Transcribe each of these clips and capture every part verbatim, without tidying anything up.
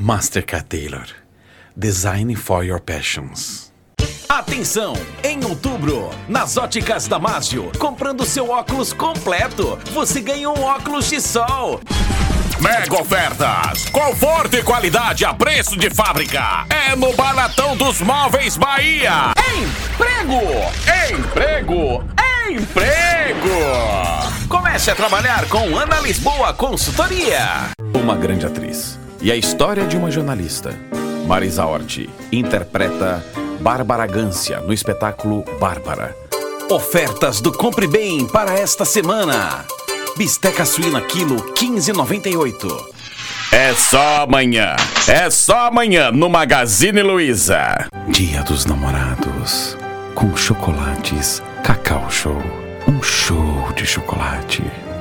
Mastercard Taylor. Design for your passions. Atenção! Em outubro, nas óticas Damásio, comprando seu óculos completo, você ganha um óculos de sol. Mega ofertas, conforto e qualidade a preço de fábrica. É no Baratão dos Móveis Bahia. Emprego! Emprego! Emprego! Comece a trabalhar com Ana Lisboa Consultoria. Uma grande atriz e a história de uma jornalista. Marisa Hort interpreta Bárbara Gância no espetáculo Bárbara. Ofertas do Compre Bem para esta semana. Bisteca suína quilo quinze reais e noventa e oito centavos. É só amanhã. É só amanhã no Magazine Luiza. Dia dos Namorados. Com chocolates Cacau Show. Um show de chocolate.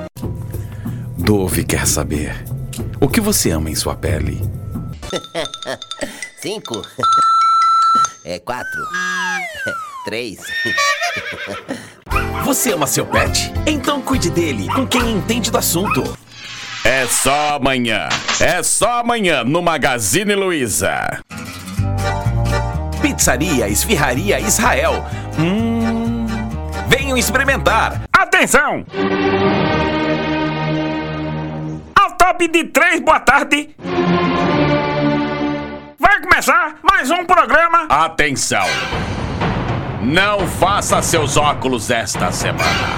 Dove quer saber o que você ama em sua pele. Cinco. É quatro. Três. Você ama seu pet? Então cuide dele com quem entende do assunto. É só amanhã. É só amanhã no Magazine Luiza. Pizzaria Esfirraria Israel. Hum. Venham experimentar. Atenção! Ao top de três, boa tarde. Vai começar mais um programa. Atenção! Não faça seus óculos esta semana.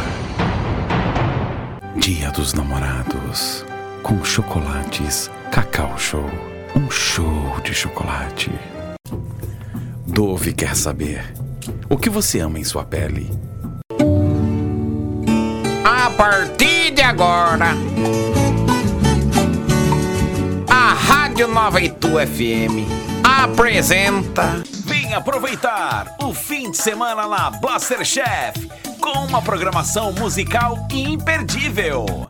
Dia dos Namorados. Com chocolates Cacau Show. Um show de chocolate. Dove quer saber o que você ama em sua pele. A partir de agora, a Rádio Nova Itu F M apresenta... Vem aproveitar o fim de semana na Blaster Chef com uma programação musical imperdível.